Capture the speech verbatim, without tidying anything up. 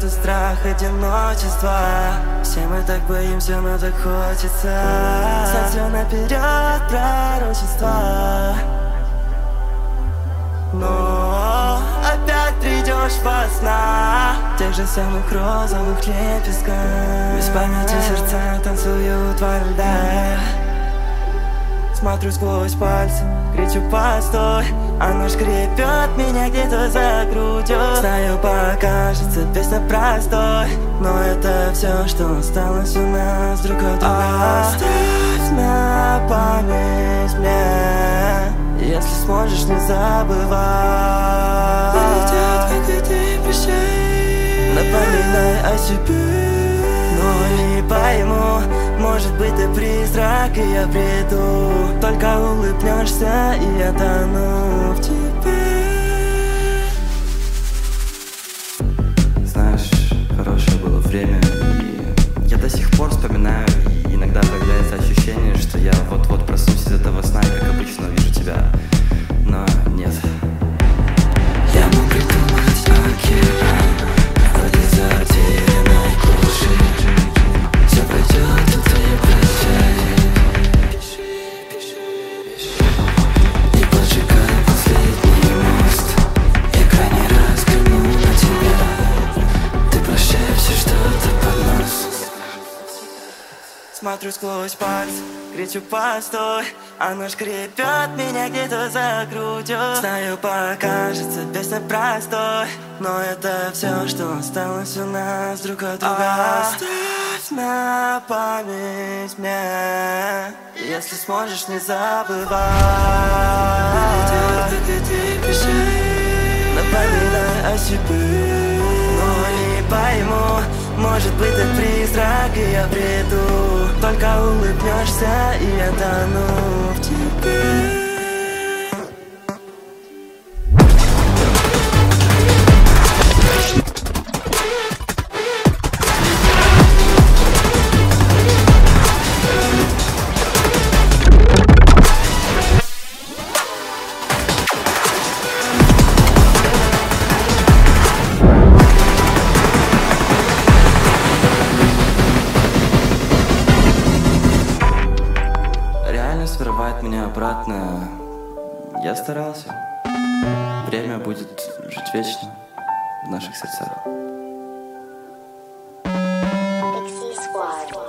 это страх одиночества. Все мы так боимся, но так хочется знать все наперед пророчества. Но опять придешь во снах тех же самых розовых лепестках. Без памяти сердца танцуют во льдах. Смотрю сквозь пальцы, кричу постой. Оно шкребет меня где-то за грудью. Знаю, покажется песня простой, но это все, что осталось у нас друг от друга. Оставь на память мне, если сможешь, не забывай. Пролетят, как и ты, прощай. Напоминай о себе. Но не пойму, может быть ты призрак, и я приду. Только улыбнешься, и я тону в тебе. Знаешь, хорошее было время, и я до сих пор вспоминаю, и иногда появляется ощущение, что я вот-вот проснусь из этого сна, и как обычно увижу тебя, но нет. Я мог придумать океан вроде затерянной глуши. Все пройдет, и ты прощай. Пиши, пиши, пиши. И поджигай последний мост. Я крайний раз взгляну на тебя. Ты прощай все что-то под нос. Смотрю сквозь пальцы, кричу постой. Оно шкребет меня где-то за грудью. Знаю, покажется песня простой, но это все, что осталось у нас друг от друга. Оставь на память мне, если сможешь, не забывай. Напоминай о себе. Но не пойму, может быть ты призрак, и я приду. Только улыбнешься, и я тону в тебе. Срывает меня обратно. Я старался. Время будет жить вечно в наших сердцах. X C Squad.